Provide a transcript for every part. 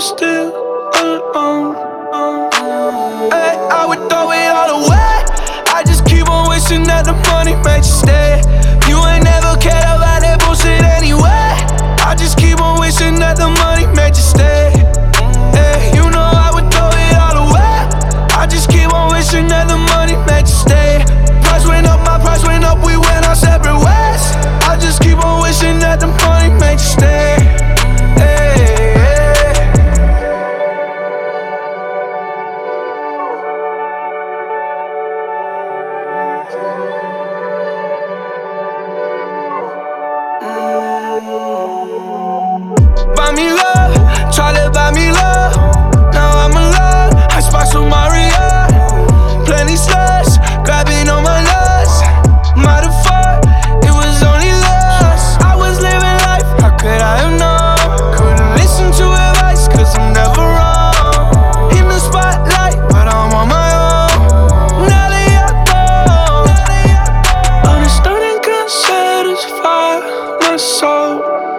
still alone. Hey, I would throw it all away. I just keep on wishing that the money made you stay. You ain't never cared about that bullshit anyway. I just keep on wishing that the money made you stay. Hey, you know I would throw it all away. I just keep on wishing that the money made you stay. Price went up, my price went up, we went our separate ways. I just keep on wishing that the money made you stay. Hey, buy me love, try to buy me love. Now I'm alone, I sparks with Maria. Plenty slush, grabbing on my nuts. Matter of fact, it was only lust. I was living life, how could I have known? Couldn't listen to advice, cause I'm never wrong. In the spotlight, but I'm on my own. Now they are gone. Understanding can't satisfy my soul.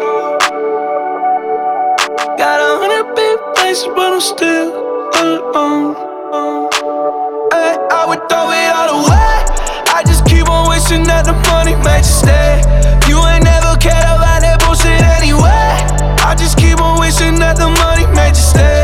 Got 100 big places, but I'm still alone. Hey, I would throw it all away. I just keep on wishing that the money made you stay. You ain't never cared about that bullshit anyway. I just keep on wishing that the money made you stay.